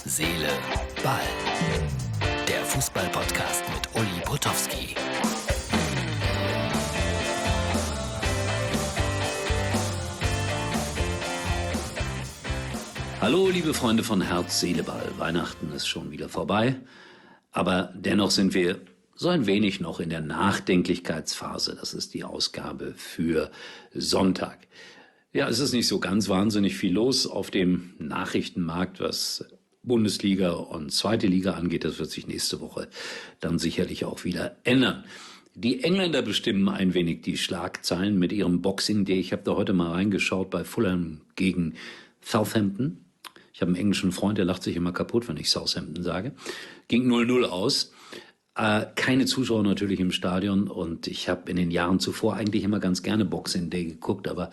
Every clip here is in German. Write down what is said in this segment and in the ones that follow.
Seele, Ball. Der Fußball-Podcast mit Uli Potowski. Hallo, liebe Freunde von Herz, Seele, Ball. Weihnachten ist schon wieder vorbei, aber dennoch sind wir so ein wenig noch in der Nachdenklichkeitsphase. Das ist die Ausgabe für Sonntag. Ja, es ist nicht so ganz wahnsinnig viel los auf dem Nachrichtenmarkt, was Bundesliga und zweite Liga angeht. Das wird sich nächste Woche dann sicherlich auch wieder ändern. Die Engländer bestimmen ein wenig die Schlagzeilen mit ihrem Boxing Day. Ich habe da heute mal reingeschaut bei Fulham gegen Southampton. Ich habe einen englischen Freund, der lacht sich immer kaputt, wenn ich Southampton sage. Ging 0-0 aus. Keine Zuschauer natürlich im Stadion und ich habe in den Jahren zuvor eigentlich immer ganz gerne Boxing Day geguckt, aber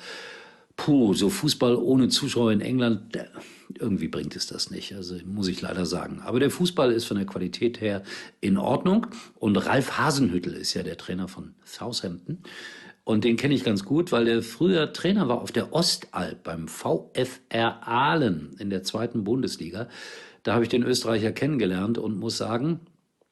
so Fußball ohne Zuschauer in England, irgendwie bringt es das nicht, also muss ich leider sagen. Aber der Fußball ist von der Qualität her in Ordnung und Ralf Hasenhüttl ist ja der Trainer von Southampton und den kenne ich ganz gut, weil der früher Trainer war auf der Ostalb beim VfR Aalen in der zweiten Bundesliga. Da habe ich den Österreicher kennengelernt und muss sagen,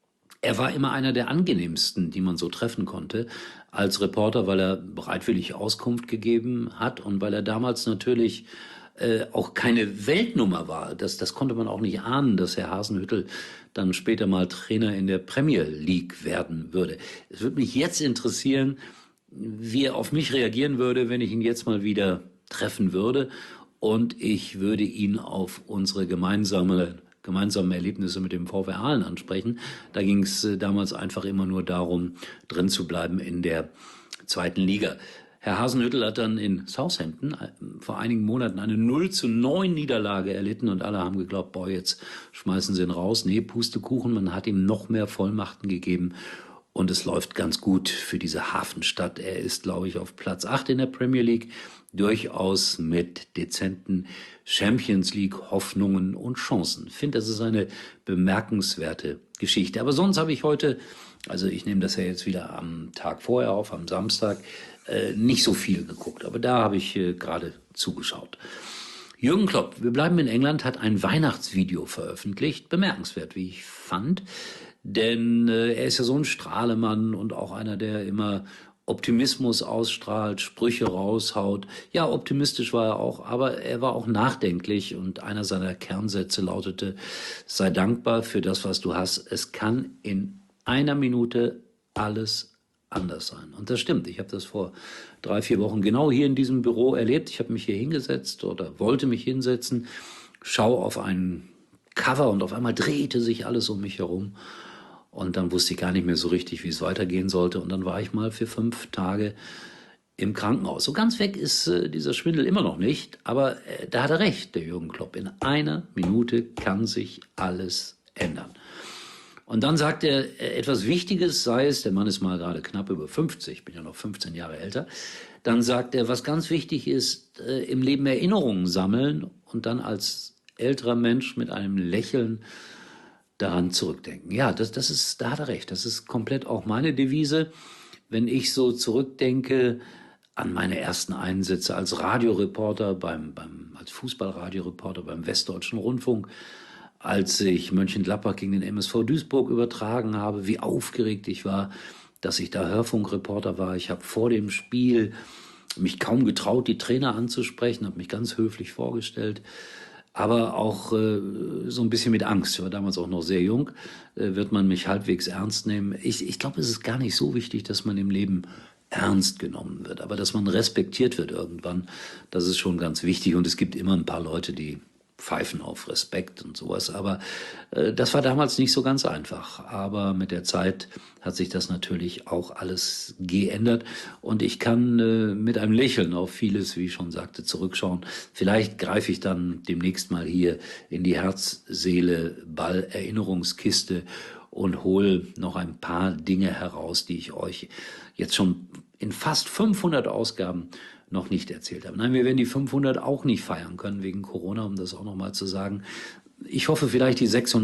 er war immer einer der angenehmsten, die man so treffen konnte als Reporter, weil er bereitwillig Auskunft gegeben hat und weil er damals natürlich auch keine Weltnummer war. Das konnte man auch nicht ahnen, dass Herr Hasenhüttl dann später mal Trainer in der Premier League werden würde. Es würde mich jetzt interessieren, wie er auf mich reagieren würde, wenn ich ihn jetzt mal wieder treffen würde. Und ich würde ihn auf unsere gemeinsamen Erlebnisse mit dem VfR Aalen ansprechen. Da ging es damals einfach immer nur darum, drin zu bleiben in der zweiten Liga. Herr Hasenhüttl hat dann in Southampton vor einigen Monaten eine 0-9 Niederlage erlitten und alle haben geglaubt, jetzt schmeißen sie ihn raus. Nee, Pustekuchen, man hat ihm noch mehr Vollmachten gegeben und es läuft ganz gut für diese Hafenstadt. Er ist, glaube ich, auf Platz 8 in der Premier League, durchaus mit dezenten Champions League Hoffnungen und Chancen. Ich finde, das ist eine bemerkenswerte Geschichte. Aber sonst habe ich heute, also ich nehme das ja jetzt wieder am Tag vorher auf, am Samstag, nicht so viel geguckt. Aber da habe ich gerade zugeschaut. Jürgen Klopp, wir bleiben in England, hat ein Weihnachtsvideo veröffentlicht. Bemerkenswert, wie ich fand. Denn er ist ja so ein Strahlemann und auch einer, der immer Optimismus ausstrahlt, Sprüche raushaut. Ja, optimistisch war er auch, aber er war auch nachdenklich und einer seiner Kernsätze lautete, sei dankbar für das, was du hast. Es kann in einer Minute alles anders sein. Und das stimmt. Ich habe das vor 3-4 Wochen genau hier in diesem Büro erlebt. Ich habe mich hier hingesetzt oder wollte mich hinsetzen, schaue auf ein Cover und auf einmal drehte sich alles um mich herum. Und dann wusste ich gar nicht mehr so richtig, wie es weitergehen sollte. Und dann war ich mal für 5 Tage im Krankenhaus. So ganz weg ist dieser Schwindel immer noch nicht. Aber da hat er recht, der Jürgen Klopp. In einer Minute kann sich alles ändern. Und dann sagt er etwas Wichtiges, sei es, der Mann ist mal gerade knapp über 50, ich bin ja noch 15 Jahre älter. Dann sagt er, was ganz wichtig ist, im Leben Erinnerungen sammeln und dann als älterer Mensch mit einem Lächeln daran zurückdenken. Ja, da hat er recht. Das ist komplett auch meine Devise. Wenn ich so zurückdenke an meine ersten Einsätze als Radioreporter, als Fußballradioreporter beim Westdeutschen Rundfunk, als ich Mönchengladbach gegen den MSV Duisburg übertragen habe, wie aufgeregt ich war, dass ich da Hörfunkreporter war. Ich habe vor dem Spiel mich kaum getraut, die Trainer anzusprechen, habe mich ganz höflich vorgestellt. Aber auch so ein bisschen mit Angst. Ich war damals auch noch sehr jung. Wird man mich halbwegs ernst nehmen? Ich glaube, es ist gar nicht so wichtig, dass man im Leben ernst genommen wird. Aber dass man respektiert wird irgendwann, das ist schon ganz wichtig. Und es gibt immer ein paar Leute, die pfeifen auf Respekt und sowas. Aber das war damals nicht so ganz einfach. Aber mit der Zeit hat sich das natürlich auch alles geändert. Und ich kann mit einem Lächeln auf vieles, wie ich schon sagte, zurückschauen. Vielleicht greife ich dann demnächst mal hier in die Herz-Seele-Ball-Erinnerungskiste und hole noch ein paar Dinge heraus, die ich euch jetzt schon in fast 500 Ausgaben noch nicht erzählt habe. Nein, wir werden die 500 auch nicht feiern können wegen Corona, um das auch nochmal zu sagen. Ich hoffe vielleicht die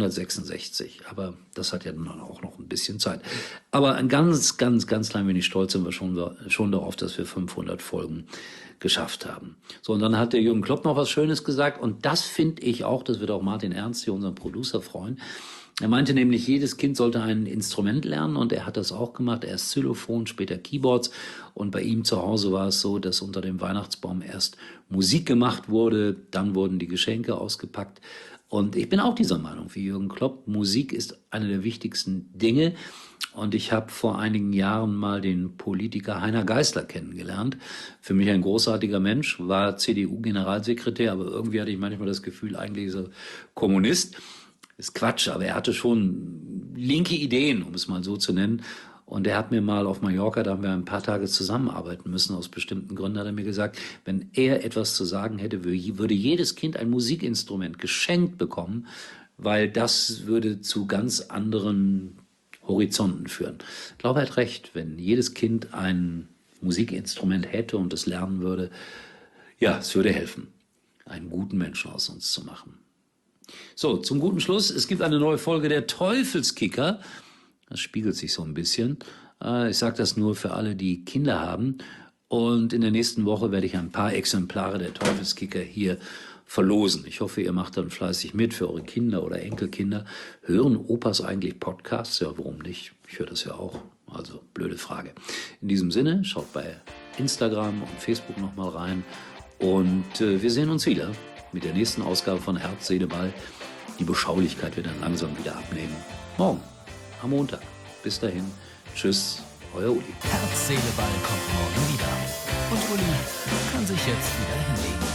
666, aber das hat ja dann auch noch ein bisschen Zeit. Aber ein ganz klein wenig stolz sind wir schon darauf, dass wir 500 Folgen geschafft haben. So, und dann hat der Jürgen Klopp noch was Schönes gesagt und das finde ich auch, das wird auch Martin Ernst, hier unseren Producer, freuen. Er meinte nämlich, jedes Kind sollte ein Instrument lernen und er hat das auch gemacht. Erst Xylophon, später Keyboards und bei ihm zu Hause war es so, dass unter dem Weihnachtsbaum erst Musik gemacht wurde, dann wurden die Geschenke ausgepackt. Und ich bin auch dieser Meinung wie Jürgen Klopp, Musik ist eine der wichtigsten Dinge. Und ich habe vor einigen Jahren mal den Politiker Heiner Geißler kennengelernt. Für mich ein großartiger Mensch, war CDU-Generalsekretär, aber irgendwie hatte ich manchmal das Gefühl, eigentlich ist er Kommunist. Ist Quatsch, aber er hatte schon linke Ideen, um es mal so zu nennen. Und er hat mir mal auf Mallorca, da haben wir ein paar Tage zusammenarbeiten müssen, aus bestimmten Gründen, hat er mir gesagt, wenn er etwas zu sagen hätte, würde jedes Kind ein Musikinstrument geschenkt bekommen, weil das würde zu ganz anderen Horizonten führen. Ich glaube, er hat recht, wenn jedes Kind ein Musikinstrument hätte und es lernen würde, ja, es würde helfen, einen guten Menschen aus uns zu machen. So, zum guten Schluss, es gibt eine neue Folge der Teufelskicker. Das spiegelt sich so ein bisschen. Ich sage das nur für alle, die Kinder haben. Und in der nächsten Woche werde ich ein paar Exemplare der Teufelskicker hier verlosen. Ich hoffe, ihr macht dann fleißig mit für eure Kinder oder Enkelkinder. Hören Opas eigentlich Podcasts? Ja, warum nicht? Ich höre das ja auch. Also, blöde Frage. In diesem Sinne, schaut bei Instagram und Facebook nochmal rein. Und wir sehen uns wieder mit der nächsten Ausgabe von Herz, Seele, Ball. Die Beschaulichkeit wird dann langsam wieder abnehmen. Morgen, am Montag. Bis dahin. Tschüss, euer Uli. Herz, Seele, Ball kommt morgen wieder. Und Uli kann sich jetzt wieder hinlegen.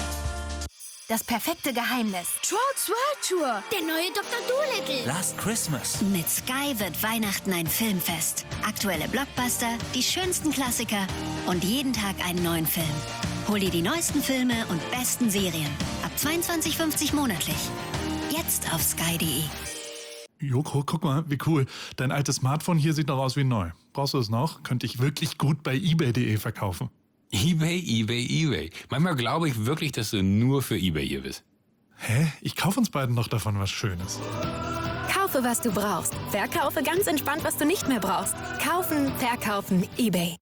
Das perfekte Geheimnis. Trolls World Tour. Der neue Dr. Dolittle. Last Christmas. Mit Sky wird Weihnachten ein Filmfest. Aktuelle Blockbuster, die schönsten Klassiker und jeden Tag einen neuen Film. Hol dir die neuesten Filme und besten Serien. Ab 22,50 monatlich. Jetzt auf sky.de. Joko, guck mal, wie cool. Dein altes Smartphone hier sieht noch aus wie neu. Brauchst du es noch? Könnte ich wirklich gut bei eBay.de verkaufen. eBay. Manchmal glaube ich wirklich, dass du nur für eBay hier bist. Hä? Ich kaufe uns beiden noch davon was Schönes. Kaufe, was du brauchst. Verkaufe ganz entspannt, was du nicht mehr brauchst. Kaufen, verkaufen, eBay.